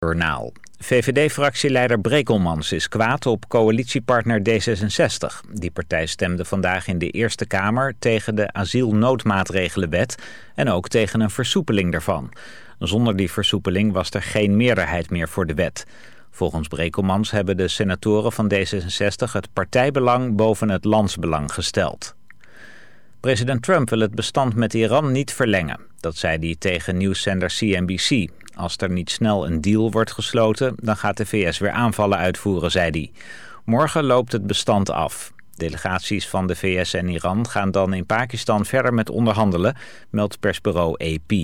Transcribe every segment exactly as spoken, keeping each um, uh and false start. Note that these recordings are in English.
Journaal. V V D-fractieleider Brekelmans is kwaad op coalitiepartner D zesenzestig. Die partij stemde vandaag in de Eerste Kamer tegen de asielnoodmaatregelenwet en ook tegen een versoepeling daarvan. Zonder die versoepeling was er geen meerderheid meer voor de wet. Volgens Brekelmans hebben de senatoren van D zesenzestig het partijbelang boven het landsbelang gesteld. President Trump wil het bestand met Iran niet verlengen. Dat zei hij tegen nieuwszender C N B C. Als er niet snel een deal wordt gesloten, dan gaat de V S weer aanvallen uitvoeren, zei hij. Morgen loopt het bestand af. Delegaties van de V S en Iran gaan dan in Pakistan verder met onderhandelen, meldt persbureau A P.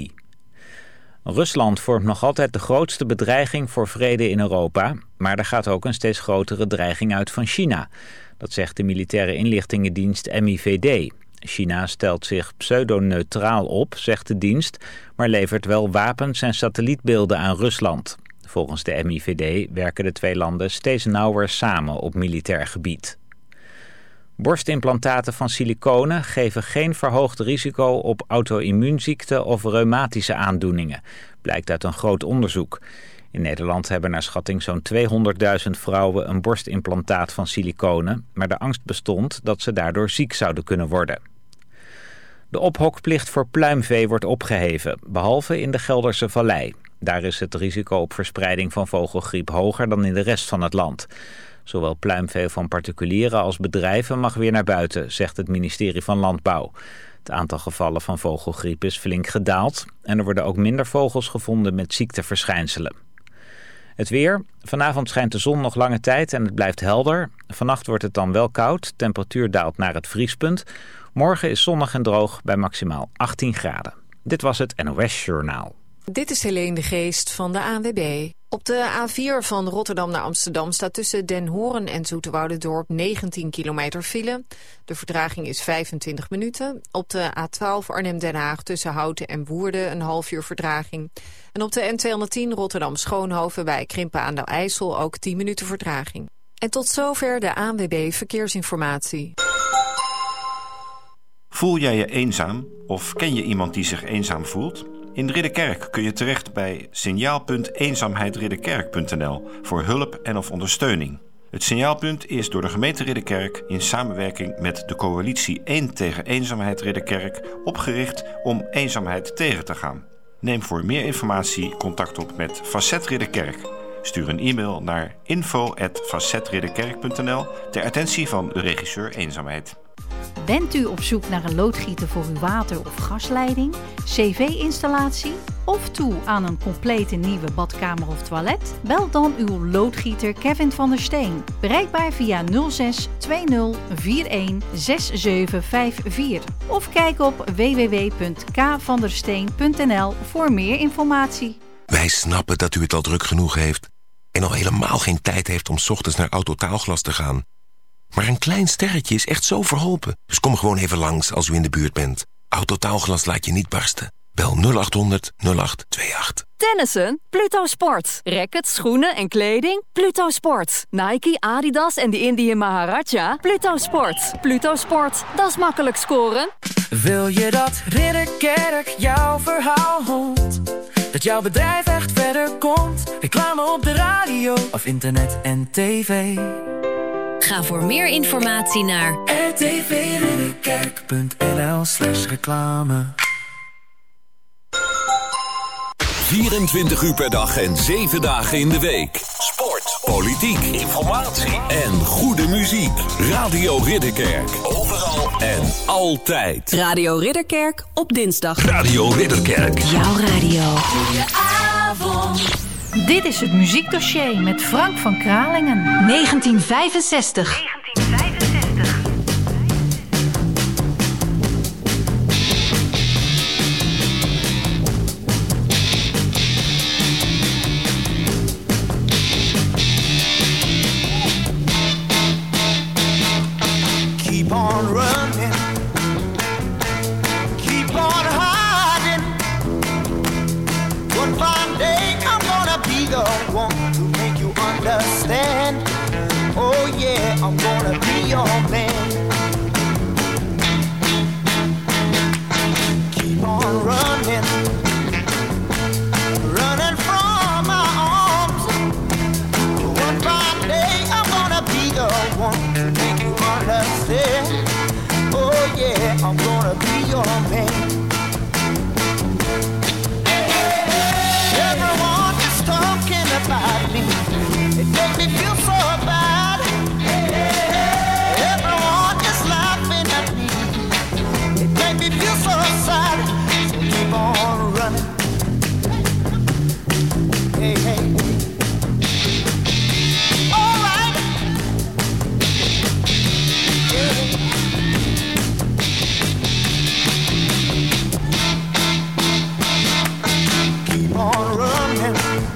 Rusland vormt nog altijd de grootste bedreiging voor vrede in Europa, maar er gaat ook een steeds grotere dreiging uit van China. Dat zegt de militaire inlichtingendienst M I V D. China stelt zich pseudoneutraal op, zegt de dienst, maar levert wel wapens en satellietbeelden aan Rusland. Volgens de M I V D werken de twee landen steeds nauwer samen op militair gebied. Borstimplantaten van siliconen geven geen verhoogd risico op auto-immuunziekten of reumatische aandoeningen, blijkt uit een groot onderzoek. In Nederland hebben naar schatting zo'n tweehonderdduizend vrouwen een borstimplantaat van siliconen, maar de angst bestond dat ze daardoor ziek zouden kunnen worden. De ophokplicht voor pluimvee wordt opgeheven, behalve in de Gelderse Vallei. Daar is het risico op verspreiding van vogelgriep hoger dan in de rest van het land. Zowel pluimvee van particulieren als bedrijven mag weer naar buiten, zegt het ministerie van Landbouw. Het aantal gevallen van vogelgriep is flink gedaald en er worden ook minder vogels gevonden met ziekteverschijnselen. Het weer. Vanavond schijnt de zon nog lange tijd en het blijft helder. Vannacht wordt het dan wel koud. Temperatuur daalt naar het vriespunt. Morgen is zonnig en droog bij maximaal achttien graden. Dit was het N O S Journaal. Dit is Helene de Geest van de A N W B. Op de A vier van Rotterdam naar Amsterdam staat tussen Den Hoorn en Zoeterwoudendorp negentien kilometer file. De vertraging is vijfentwintig minuten. Op de A twaalf Arnhem-Den Haag tussen Houten en Woerden een half uur vertraging. En op de N tweehonderdtien Rotterdam-Schoonhoven bij Krimpen aan de IJssel ook tien minuten vertraging. En tot zover de A N W B Verkeersinformatie. Voel jij je eenzaam of ken je iemand die zich eenzaam voelt? In Ridderkerk kun je terecht bij signaal punt eenzaamheidridderkerk punt n l voor hulp en of ondersteuning. Het signaalpunt is door de gemeente Ridderkerk in samenwerking met de coalitie één tegen eenzaamheid Ridderkerk opgericht om eenzaamheid tegen te gaan. Neem voor meer informatie contact op met Facet Ridderkerk. Stuur een e-mail naar info at facetridderkerk punt n l ter attentie van de regisseur eenzaamheid. Bent u op zoek naar een loodgieter voor uw water- of gasleiding, cv-installatie of toe aan een complete nieuwe badkamer of toilet? Bel dan uw loodgieter Kevin van der Steen. Bereikbaar via nul zes twintig eenenveertig zevenenzestig vijfenveertig. Of kijk op w w w punt k van der steen punt n l voor meer informatie. Wij snappen dat u het al druk genoeg heeft en al helemaal geen tijd heeft om 's ochtends naar Autotaalglas te gaan. Maar een klein sterretje is echt zo verholpen. Dus kom gewoon even langs als u in de buurt bent. Autotaalglas laat je niet barsten. Bel nul acht honderd nul acht tweeëntwintig. Tennissen? Pluto Sport. Rackets, schoenen en kleding? Pluto Sport. Nike, Adidas en de Indian Maharaja? Pluto Sport. Pluto Sport. Dat is makkelijk scoren. Wil je dat Ridderkerk jouw verhaal hoort? Dat jouw bedrijf echt verder komt? Reclame op de radio of internet en tv? Ga voor meer informatie naar r t v ridderkerk punt n l slash reclame. vierentwintig uur per dag en zeven dagen in de week. Sport, politiek, informatie en goede muziek. Radio Ridderkerk. Overal en altijd. Radio Ridderkerk op dinsdag. Radio Ridderkerk. Jouw radio. Goedenavond. Dit is het muziekdossier met Frank van Kralingen. negentien vijfenzestig. Keep on running. Keep on hiding. One fine day I'm gonna be the one to make you understand. Oh yeah, I'm gonna be your man. Keep on running. Running from my arms. your man. Everyone is talking about me. It makes me feel so bad. Everyone is laughing at me. It makes me feel so sad. So keep on running. Hey, hey. All right. Yeah. Keep on running.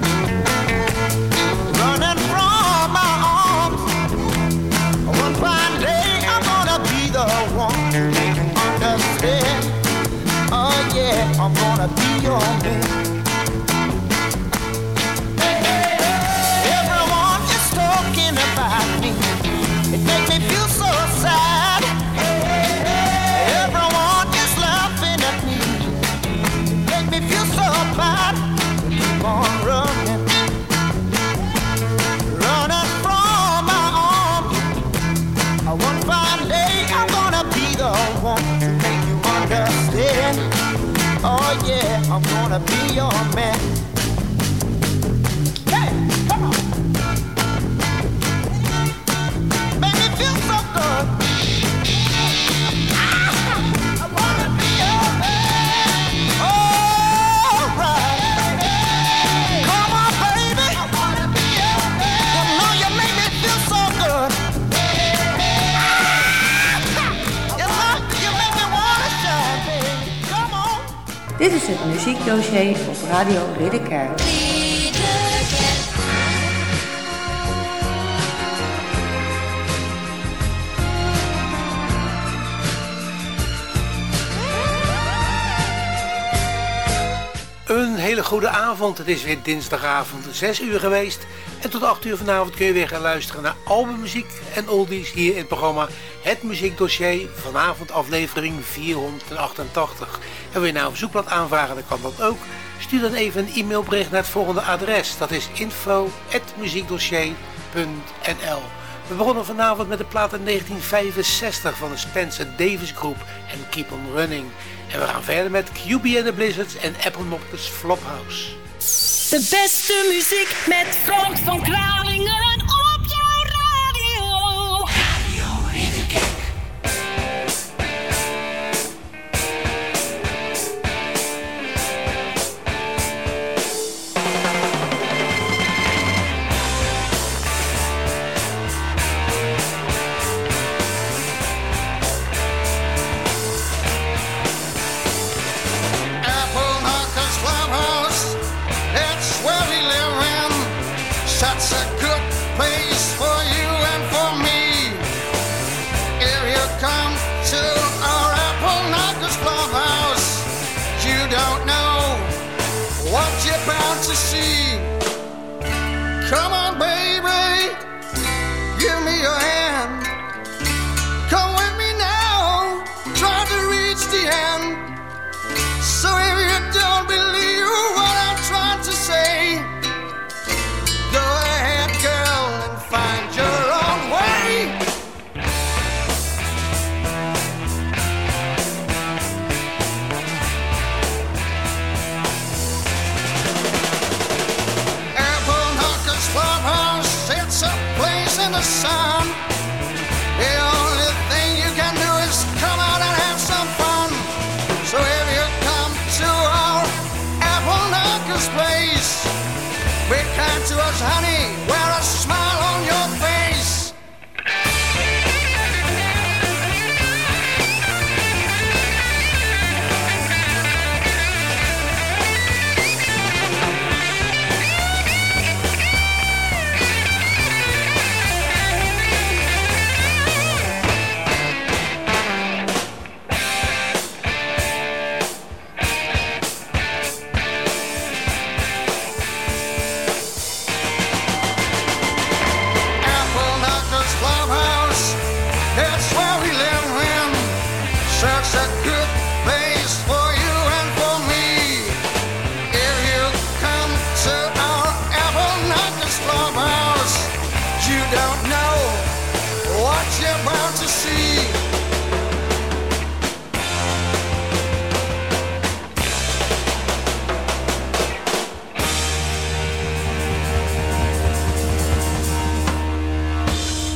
Running from my arms. One fine day I'm gonna be the one to make you understand. Oh yeah, I'm gonna be your man. Everyone is talking about me. It makes me feel so sad. Everyone is laughing at me. It makes me feel so bad. Keep on running. Running from my arms. One fine day I'm gonna be the one to make you understand. Oh yeah, I'm gonna be your man. Hey, come on. Make me feel so good. Ah, I wanna be your man. All right. Come on, baby. I wanna be your man. You know you make me feel so good. You know you make me wanna shine, baby. Come on. Dit is het muziekdossier op Radio Ridderkerk. Een hele goede avond. Het is weer dinsdagavond zes uur geweest. En tot acht uur vanavond kun je weer gaan luisteren naar albummuziek en oldies hier in het programma Het Muziekdossier. Vanavond aflevering vierhonderdachtentachtig. En wil je nou een verzoekblad aanvragen, dan kan dat ook. Stuur dan even een e-mailbericht naar het volgende adres. Dat is info at muziekdossier punt n l. We begonnen vanavond met de plaat uit negentien vijfenzestig van de Spencer Davis Group en Keep on Running. En we gaan verder met Q B and the Blizzards en Apple Moppers Flophouse. De beste muziek met Frank van Kralingen op jouw radio. Radio Ridderkerk. Such a good place for you and for me. If you come to our Apple Knockers Clubhouse, you don't know what you're bound to see. Come on, baby, give me your hand. Come with me now, try to reach the end. So if you don't believe what I'm trying to say, go ahead, girl, and find your own way. Apple Knockers Clubhouse, it's a place in the sun. The only thing you can do is come out and have some fun. So if you come to our Apple Knockers place, be kind to us, honey, wear a smile on your face.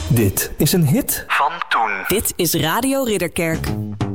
Dit is een hit van toen. Dit is Radio Ridderkerk.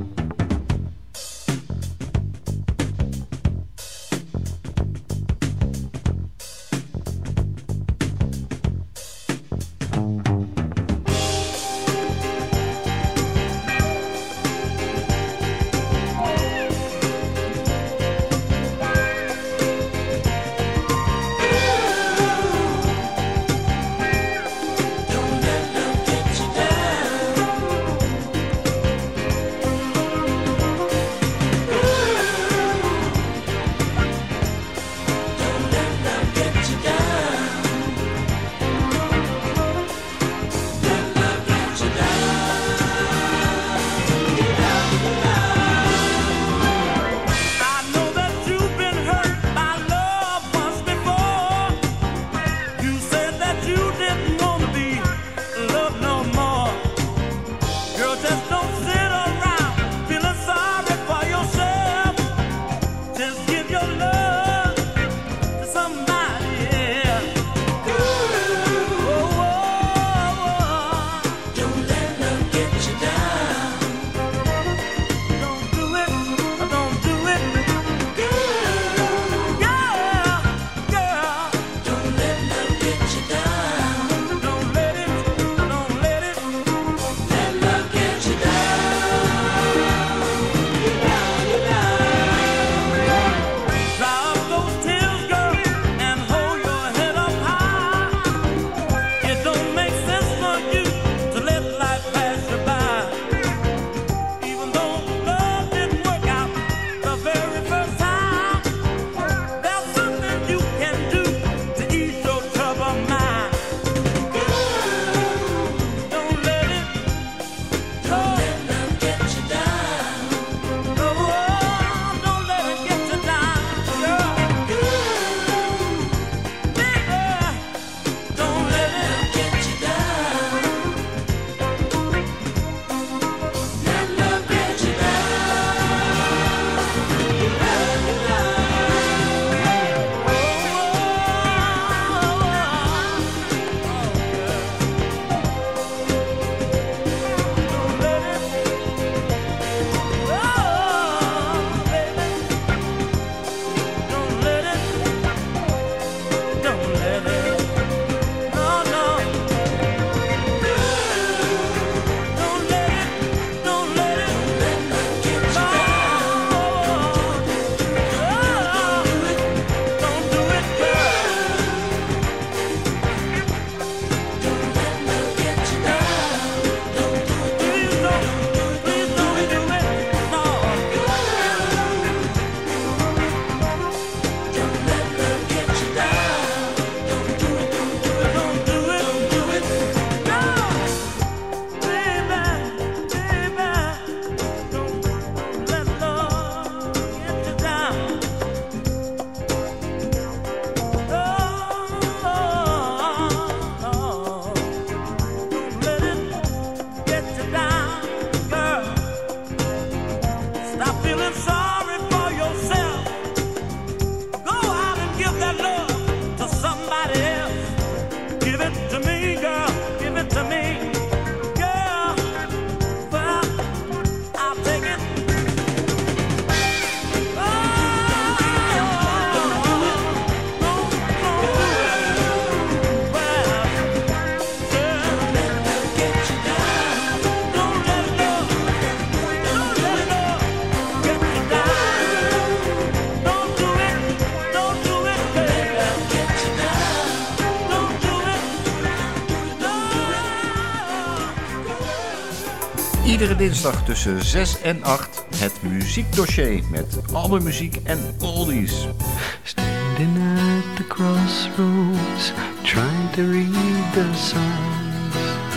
Iedere dinsdag tussen zes en acht het muziekdossier met albummuziek en oldies. Standing at the crossroads, trying to read the signs,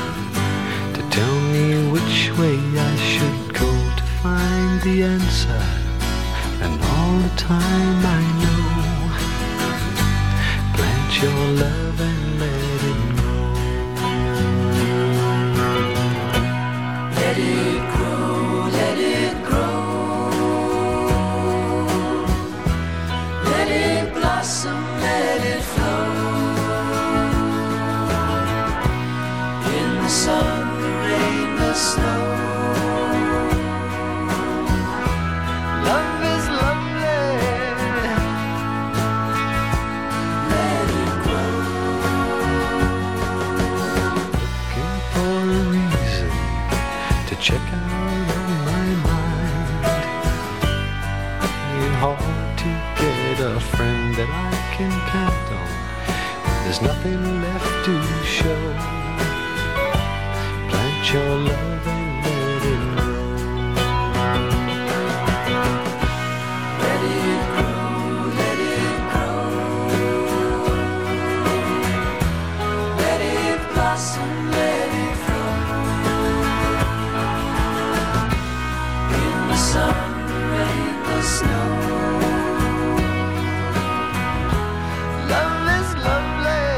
to tell me which way I should go to find the answer. And all the time I know, plant your love and let it grow. Let it grow, let it grow. Let it blossom, let it flow. In the sun. nothing left to show. Plant your love and let it grow. Let it grow, let it grow. Let it blossom, let it flow. In the sun, the rain, the snow. Love is lovely,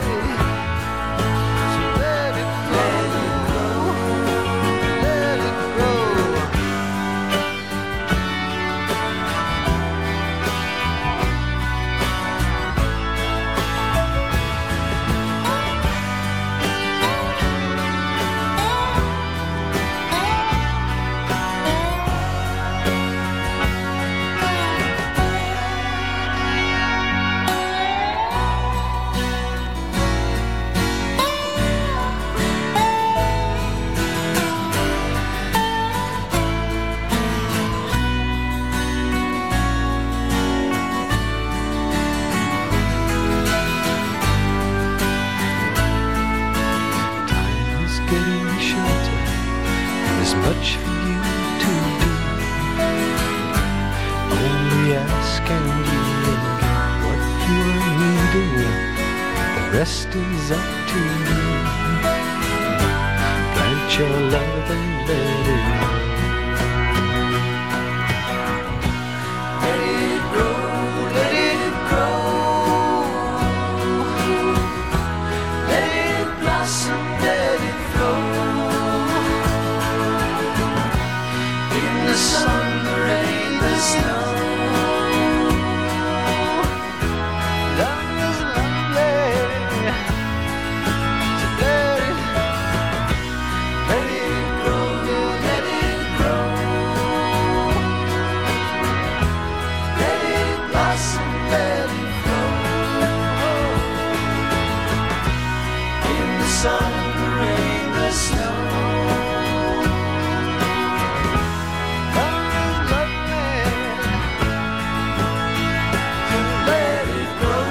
so let it grow, let it grow, let it grow. Time is getting shorter. There's much for you to do. Only ask and you will get what you are needing. The rest is up to you. Plant your love and let it grow. Let it grow, let it grow. Let it blossom, let it flow. In the sun, the rain, the snow. Love is lovely. So let it, let it grow, let it grow. Let it blossom, let it flow. In the sun, the rain, the snow. Love is lovely, so let it grow.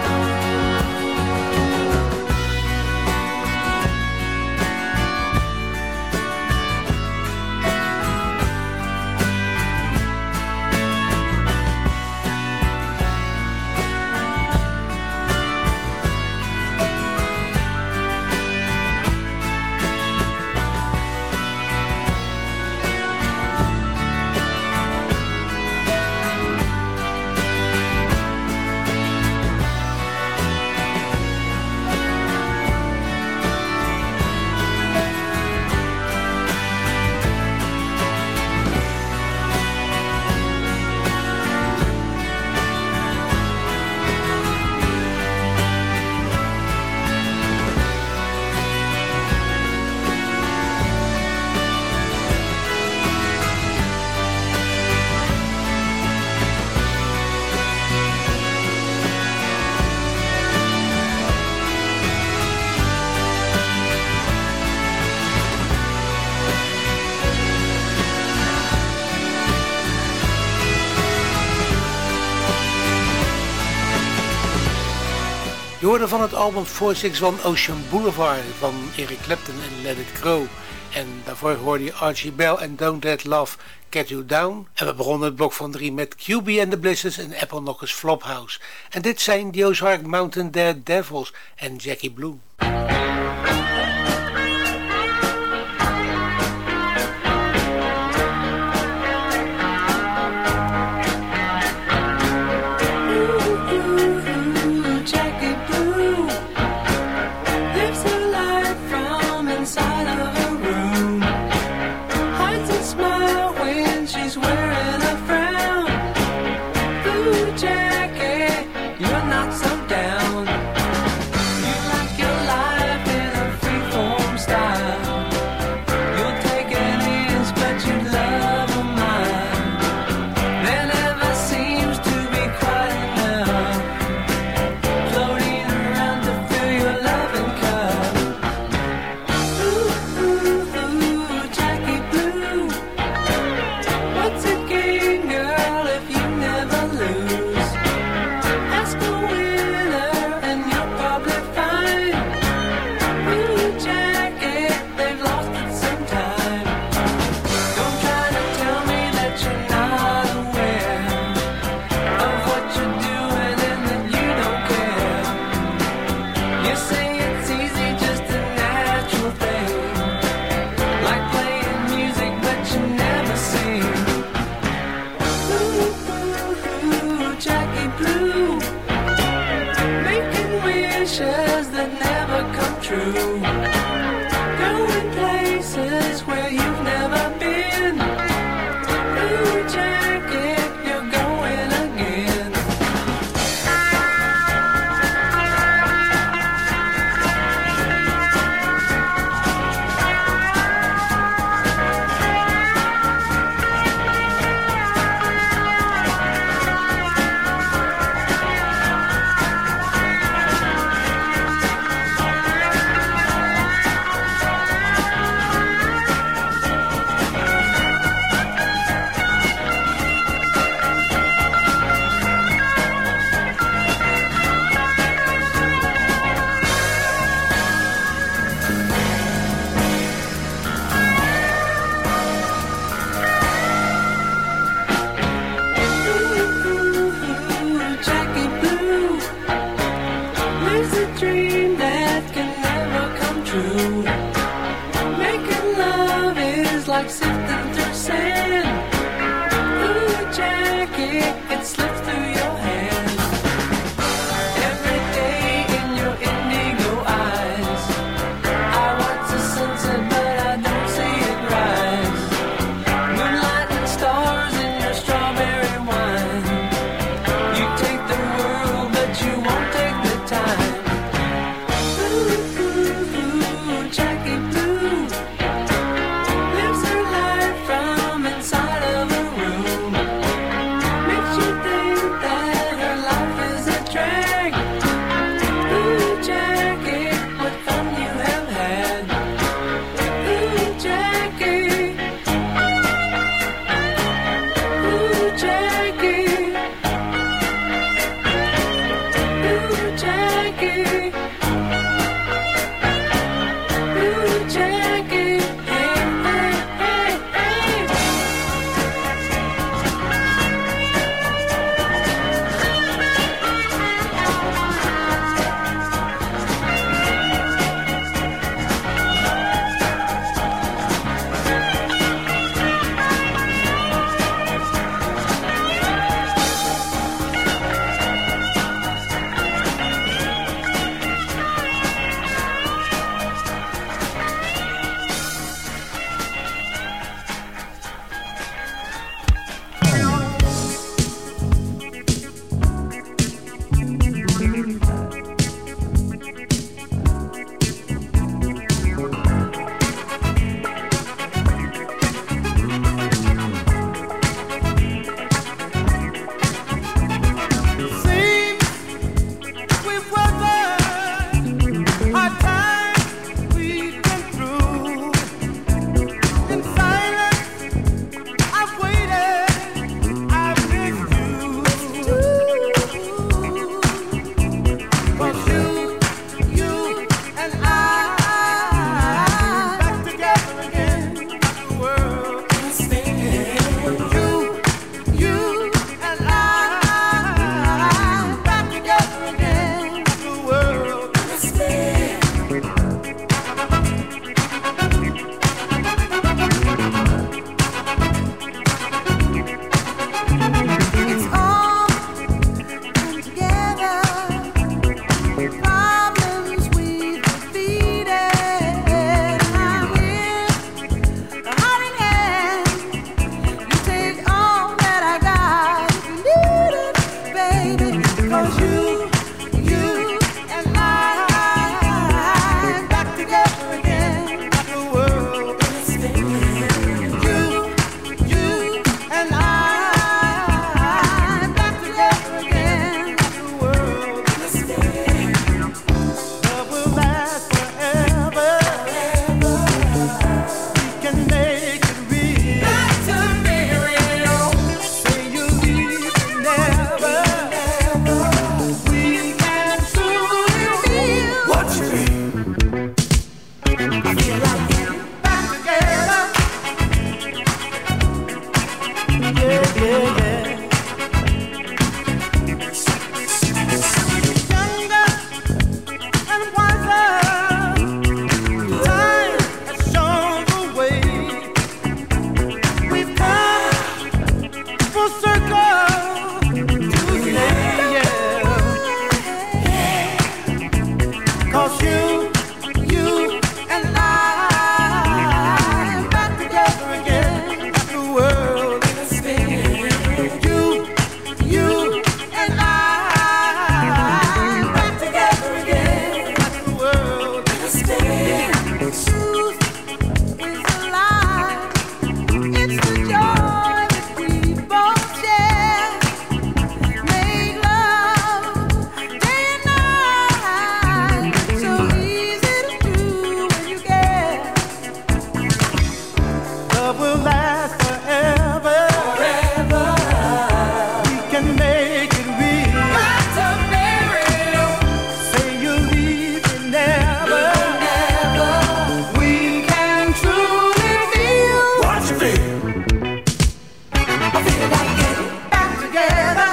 Je hoorde van het album four six one Ocean Boulevard van Eric Clapton en Let It Grow. En daarvoor hoorde je Archie Bell en Don't Let Love Get You Down. En we begonnen het blok van drie met Q B and the Blizzards en Apple Knockers Flophouse. En dit zijn The Ozark Mountain Daredevils en Jackie Bloom. You're not so down. You like your life in a free say it's easy, just a natural thing. Like playing music, but you never sing. Ooh, ooh, ooh, Jackie Blue, making wishes that never come true. Going places where you've never been. Ooh, Jackie, you're going again. Jackie Blue lives a dream that can never come true. Making love is like sifting through sand. Ooh, Jackie, it slips through your hand. Every day in your indigo eyes, I watch the sunset, but I don't see it rise. Moonlight and stars in your strawberry wine. You take the world, but you won't take the time. Ooh, ooh, ooh, Jackie Blue lives her life from inside of a room. Makes you think that her life is a drag. Ooh, Jackie, what fun you have had. Ooh, Jackie. Ooh, Jackie. Ooh, Jackie. Ooh, Jackie. Hey, hey, hey, hey. We've weathered hard times we've been through. In silence, I've waited, I've missed you. 'Cause you, you and I back together again. The world is spinning. You, you and I back together again. The world is spinning. It's all come together. Problems we've defeated. I'm in a hiding hand. You take all that I got. If you need it, baby. 'Cause you, you and I 'cause you, you and I back together again. Got the world in a spin. You, you and I back together again. Got the world in a spin. Truth is alive. It's the joy that we both share. Make love day and night. So easy to do when you care. Love will last forever. Forever. We can make it real. Got to be real. Say you'll leave me never. Never. We can truly feel. What you feel? I feel like getting back together.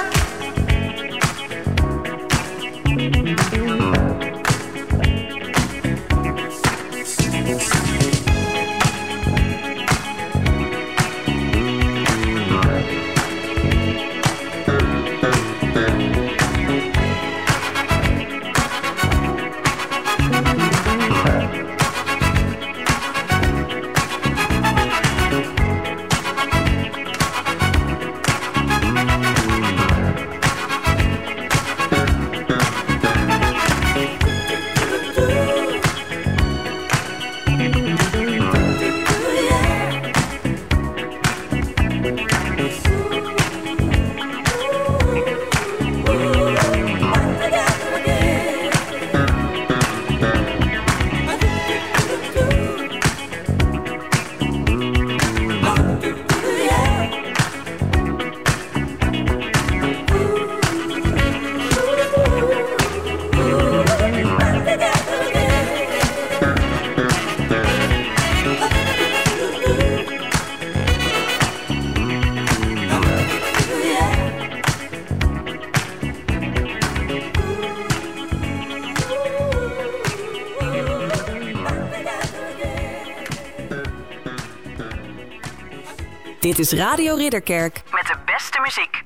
Dit is Radio Ridderkerk. Met de beste muziek.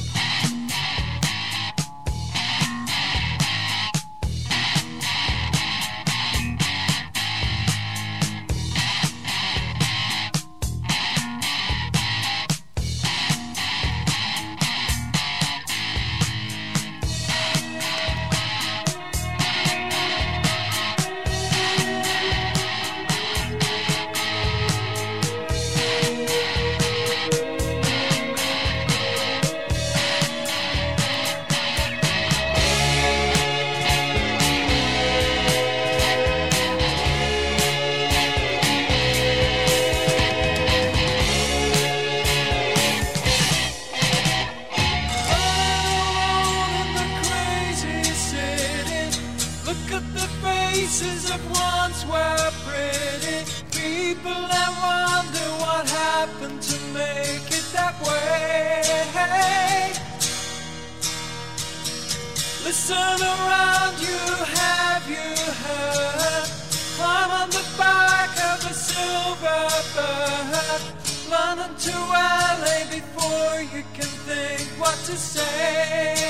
Listen around you, have you heard? Climb on the back of a silver bird. London to L A before you can think what to say.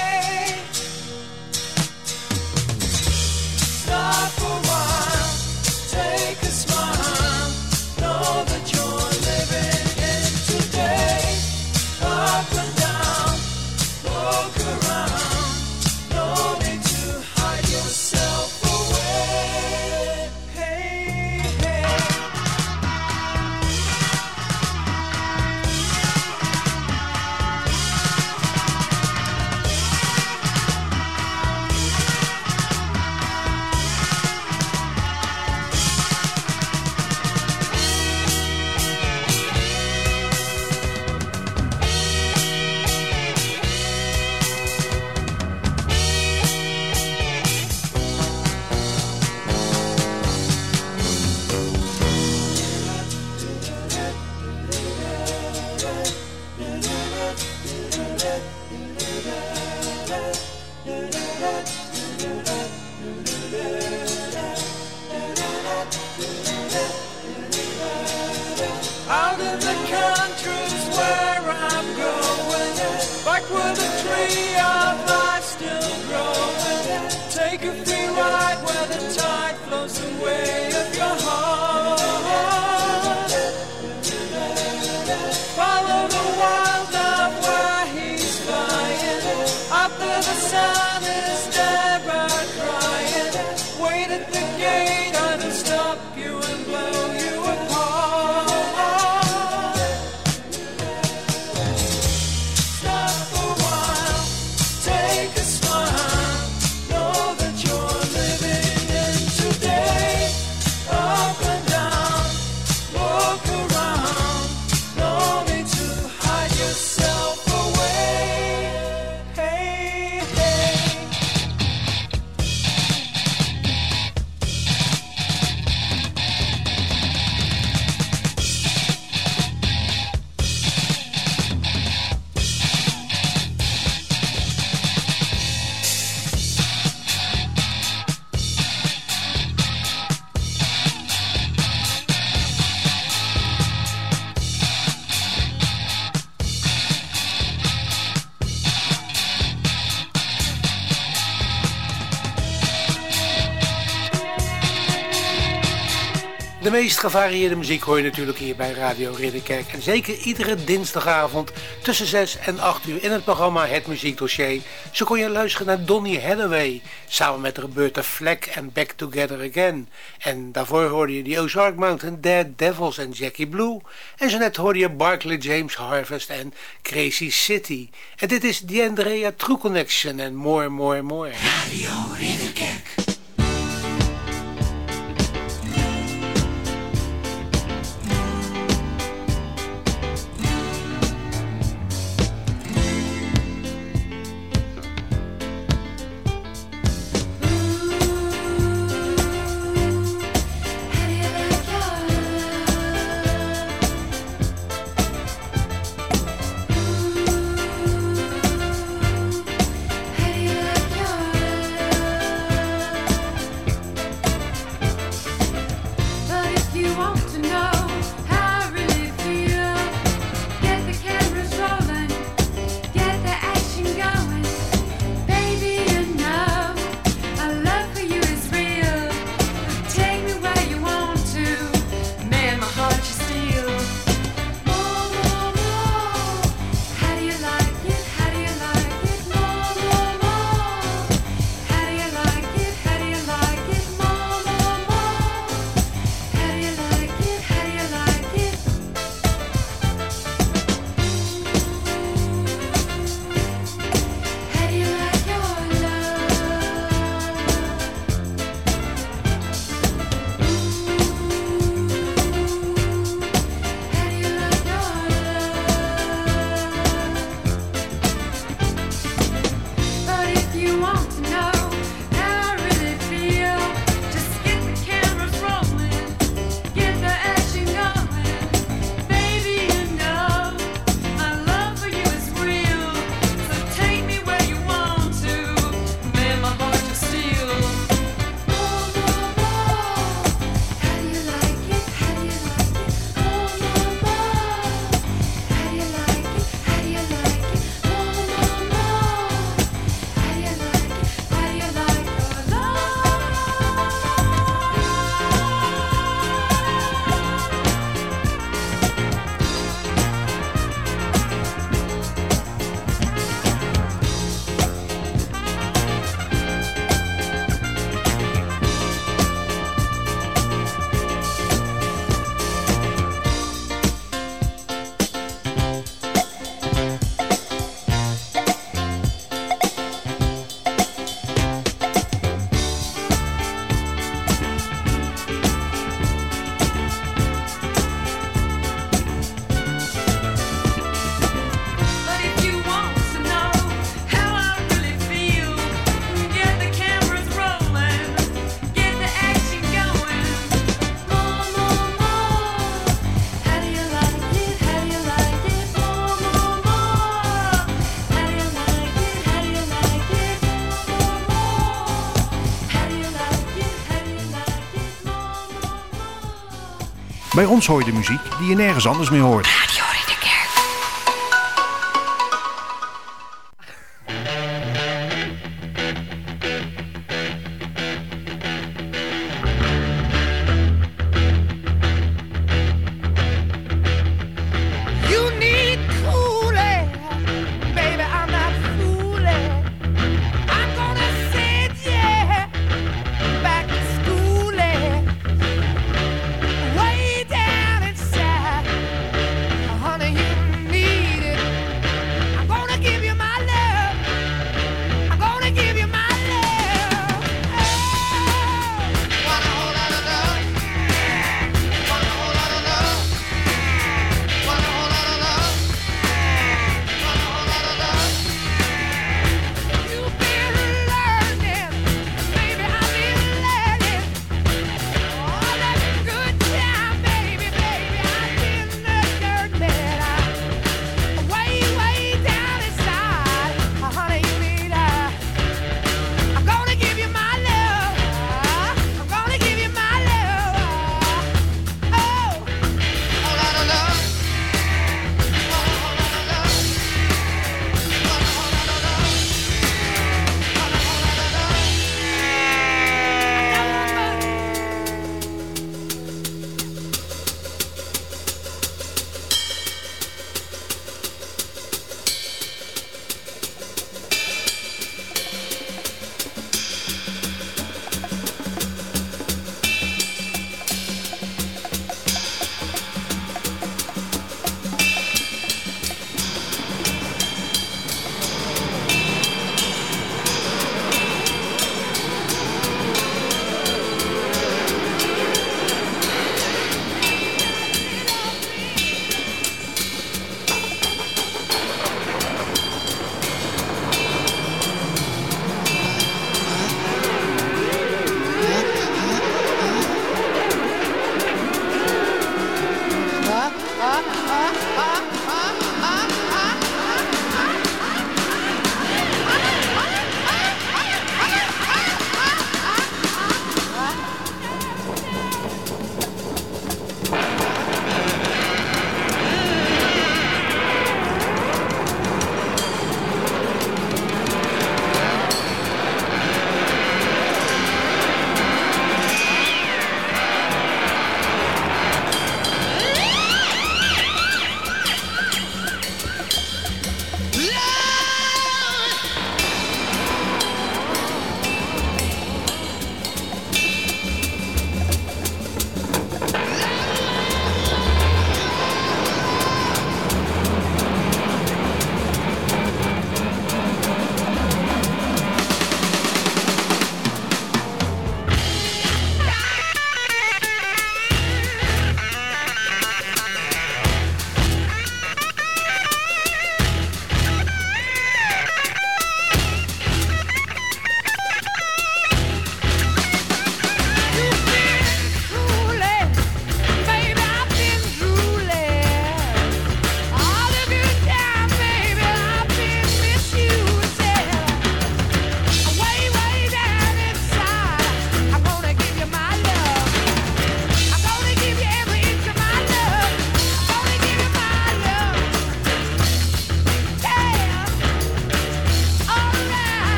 Stop for a while, take a smile. Know that you're living in today. Up and down, look around. No need to hide yourself away. Hey, hey. the tide flows away of your heart. Follow the wild dove where he's flying. After the sun is never crying. Wait at the gate, I will stop you and blow you apart. Stop a while, take a smile. Know that you're living in today. Up and down, look around. No need to hide yourself away. Hey, hey. De meest gevarieerde muziek hoor je natuurlijk hier bij Radio Ridderkerk. En zeker iedere dinsdagavond tussen zes en acht uur in het programma Het Muziekdossier. Zo kon je luisteren naar Donny Hathaway samen met Roberta Fleck en Back Together Again. En daarvoor hoorde je die Ozark Mountain Daredevils en Jackie Blue. En zo net hoorde je Barclay James Harvest en Crazy City. En dit is The Andrea True Connection en More, More, More. Radio Ridderkerk. Bij ons hoor je de muziek die je nergens anders meer hoort. Radio Ridderkerk.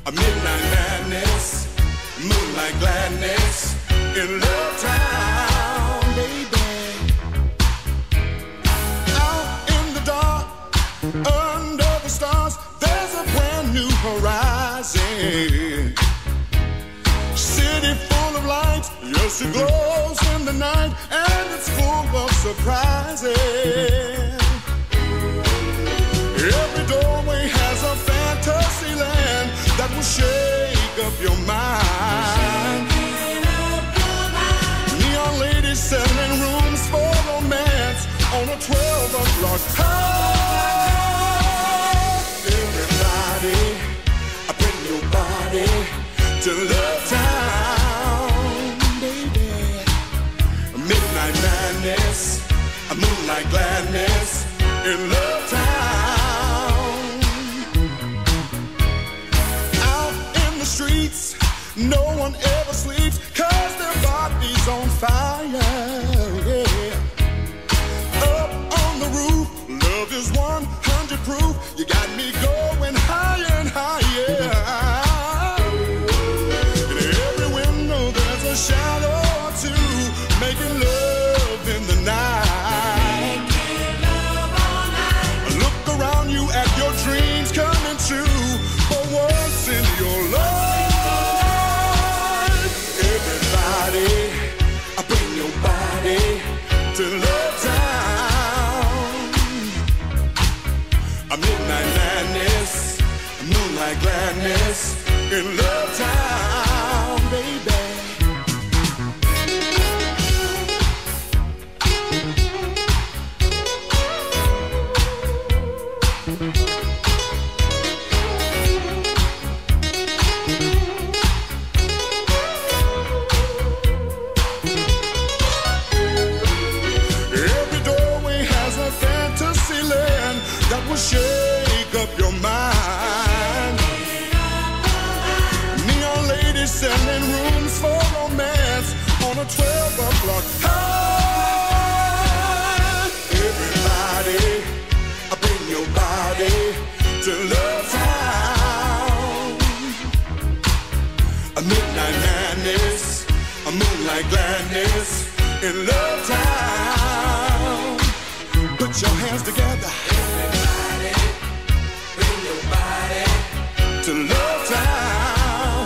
a midnight madness, moonlight gladness in Love Town, baby. Out in the dark, under the stars, there's a brand new horizon. City full of lights, yes it glows in the night, and it's full of surprises. Every doorway has a fantasy land that will shake up your mind. Neon ladies selling rooms for romance on a twelve o'clock time. Everybody, bring your body to Love Town, baby. Midnight madness, a moonlight gladness in Love Town. Out in the streets, no one ever sleeps, 'cause their body's on fire, yeah. Up on the roof, love is one hundred proof. You got me going higher and higher. In every window there's a shadow or two, making love in the night. Look around you at your dreams coming true for once in your life. Everybody, I bring your body to Love Town. A midnight madness, a moonlight gladness in Love Town, baby. Every doorway has a fantasy land that will shake up your mind. Neon ladies selling rooms for romance on a twelve o'clock high. Everybody, bring your body to Love Town. A midnight madness, a moonlight gladness in Love Town. Put your hands together. Everybody, bring your body to Love Town.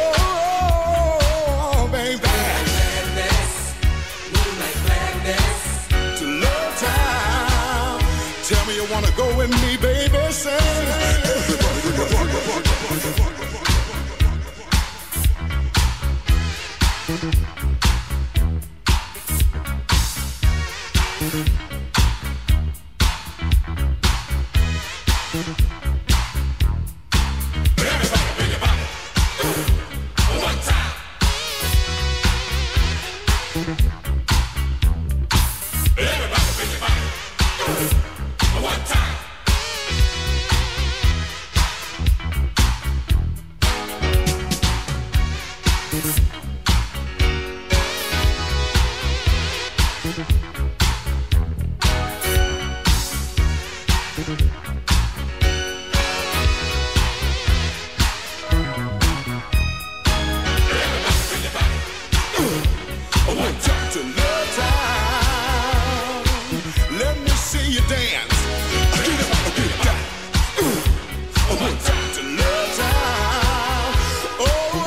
Oh, baby. Madness, moonlight gladness to Love Town. Tell me you wanna go with me, baby. Say, everybody, bring your body, body, body, body, body. One time to Love Town. Let me see you dance. Get up, get down. One time to Love Town. Oh, oh,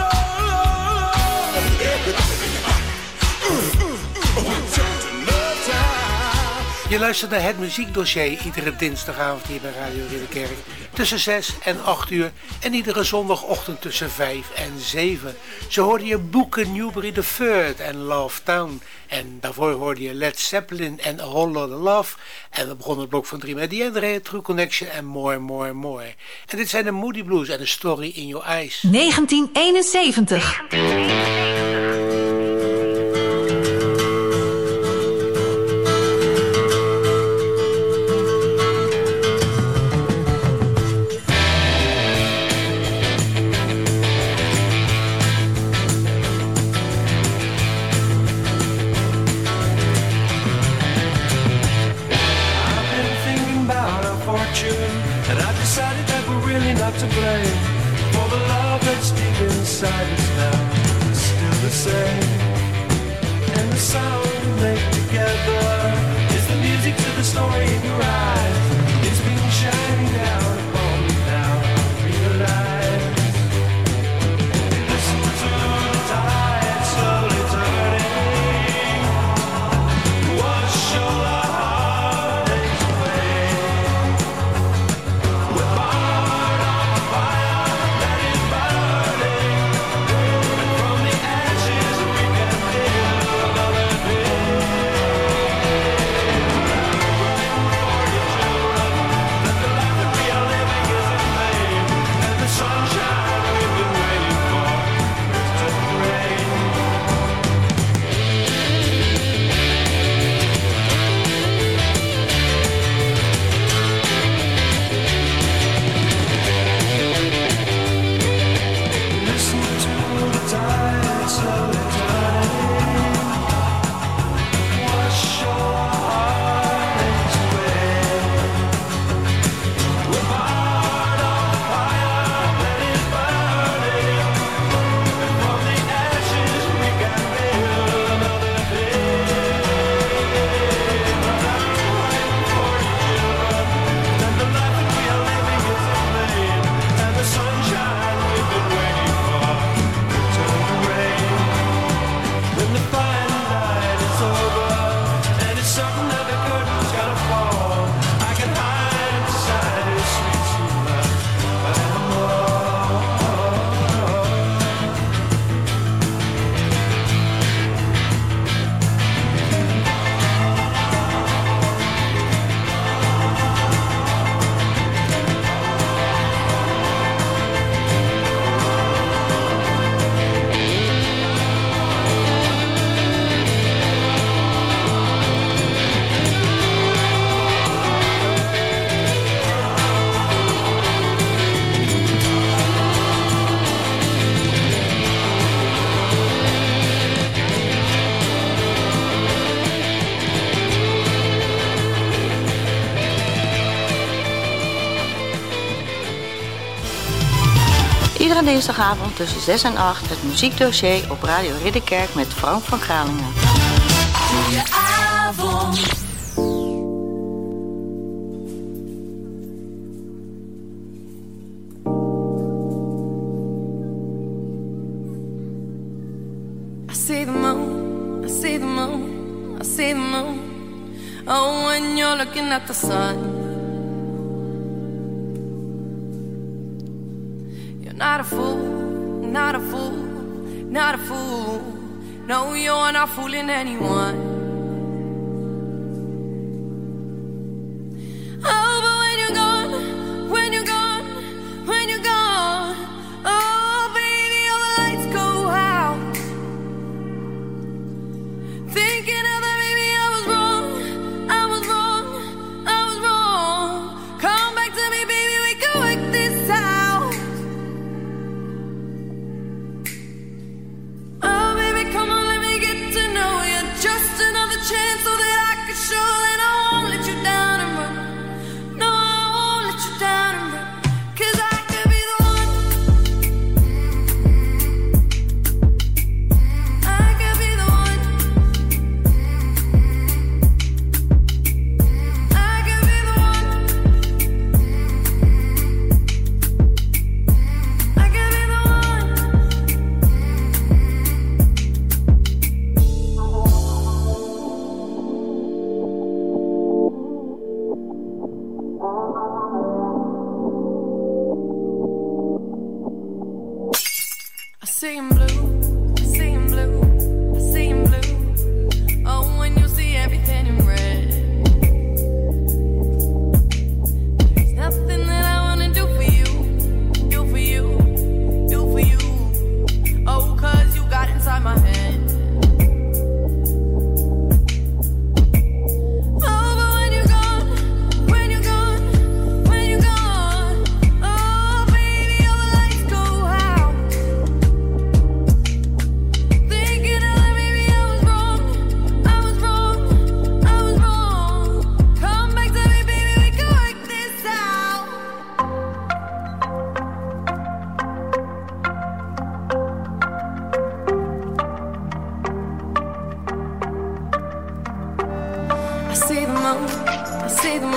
oh, everybody bring your body. One time to Love Town. Je luistert naar het muziekdossier iedere dinsdagavond hier bij Radio Ridderkerk tussen zes en acht uur en iedere zondagochtend tussen vijf en zeven. Zo hoorde je Booker Newberry the third en Love Town. En daarvoor hoorde je Led Zeppelin en A Whole Lot of Love. En we begonnen het blok van drie met DeAndre, True Connection en More, More, More. En dit zijn de Moody Blues en The Story in Your Eyes. negentien eenenzeventig. And I decided that we're really not to blame for the that's deep inside us now is still the same. And the sound we make together is the music to the story in your eyes. It's been shining down upon me now, I realize. Listen to the tide slowly turning, wash all our heartaches away. We're part of a fire that is burning, and from the ashes we can build another day. Iedere dinsdagavond tussen zes en acht het muziekdossier op Radio Ridderkerk met Frank van Kralingen. Goedenavond. I see the moon, I see the moon, I see the moon. Oh, when you're looking at the sun. Not a fool, not a fool, not a fool. No, you're not fooling anyone. Oh, but when you're gone, when you're gone, when you're gone, oh, baby, all the lights go out. Thinking of that, baby, I was wrong, I was wrong, I was wrong. Come back to me, baby, we can work this out. Chance so that I could show that I won't let you down and run. No, I won't let you down and run. 'Cause I could be the one. I could be the one. I could be the one. I could be the one. I see him blue, I see him blue, I see him blue. Oh, when you see everything in red. There's nothing that I wanna do for you, do for you, do for you. Oh, 'cause you got inside my head. Oh, but when you're gone, when you're gone, when you're gone, oh, baby, all the lights go out.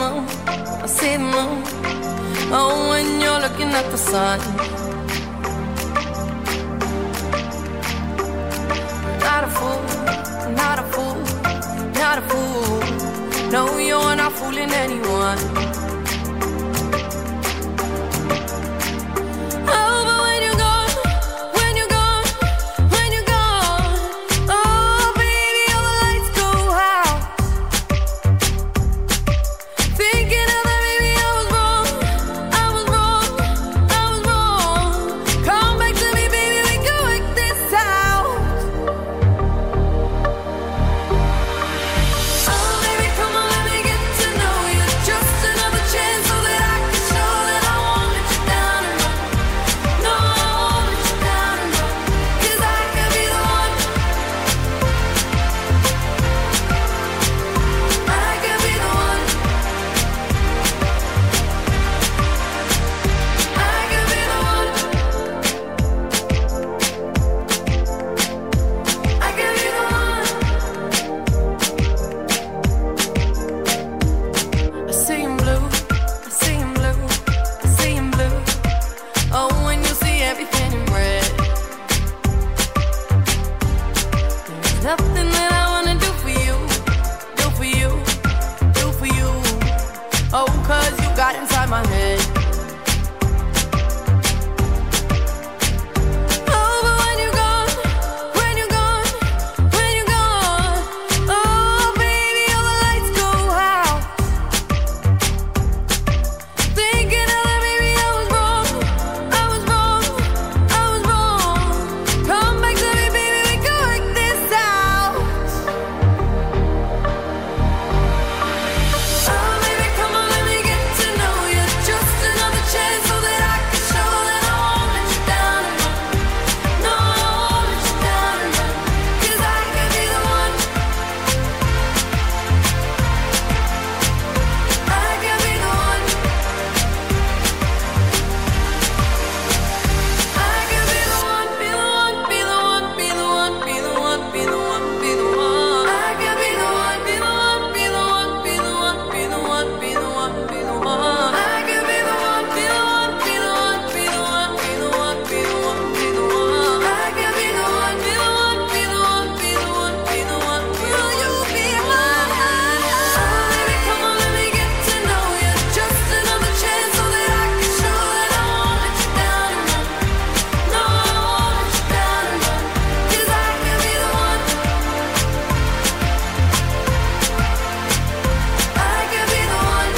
moon, I see the moon. Oh, when you're looking at the sun. Not a fool, not a fool, not a fool. No, you're not fooling anyone. Oh, but when you're gone, when you're gone, when you're gone, oh, baby, all the lights go out. Thinking of that, baby, I was wrong, I was wrong, I was wrong. Come back to me, baby, we can work this out. Oh, baby, come on, let me get to know you. Just another chance so that I can show that I won't let you down and run. No, I won't let you down and run. 'Cause I could be the one. I could be the one. I could be the one. I could be the one. I see him blue, I see him blue, I see him blue. Oh, when you see everything in red. There's nothing that I wanna do for you, do for you, do for you. Oh, 'cause you got inside my head. Oh, but when you're gone, when you're gone, when you're gone, oh, baby, all the lights go out. Thinking of that, baby, I was wrong, I was wrong, I was wrong. Come back to me, baby, we can work this out. Oh, baby, come on, let me get to know you. Just another chance so that I can show that I won't let you down and run. No, I won't let you down and run. 'Cause I could be the one. I could be the one. I could be the one, be the one, be the one, be the one, be the one, be the one, be the one. I could be the one, be the one, be the one, be the one, be the one, be the one, be the one. I could be the one, be the one, be the one, be the one, be the one, be the one, be the one. I could be the one, be the one, be the one, be the one, be the one. Will you be mine? Oh, baby, come on, let me get to know you. Just another chance so that I can show that I won't let you down and run. No, I won't let you down and run. 'Cause I could be the one. I could be the one.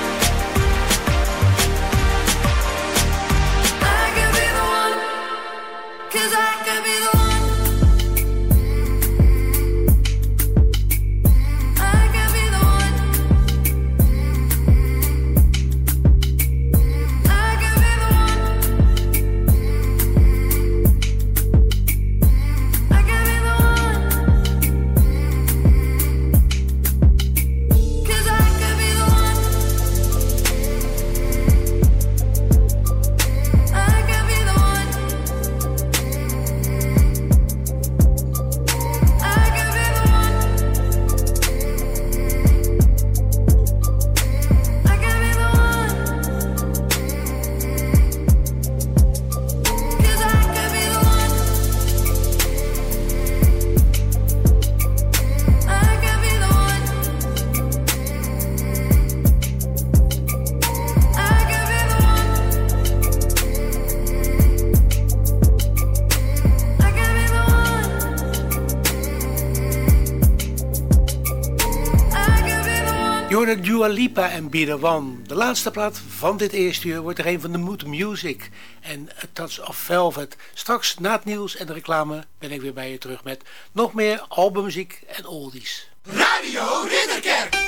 I could be the one. 'Cause I could be the one. I could be the one. I could be the one. I could be the one. 'Cause I could be the one. I could be the one. I could be the one. I could be the one. 'Cause I could be the one. I could be the one. I could be the one. I could be the one. I could be the one. Je hoorde Dua Lipa en Be The One. De laatste plaat van dit eerste uur wordt er een van de Mood Music en A Touch of Velvet. Straks na het nieuws en de reclame ben ik weer bij je terug met nog meer albummuziek en oldies. Radio Ridderkerk.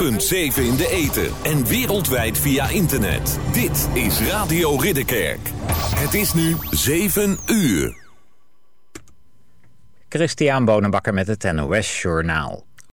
punt zeven in de ether en wereldwijd via internet. Dit is Radio Ridderkerk. Het is nu zeven uur. Christian Bonenbakker met het N O S Journaal.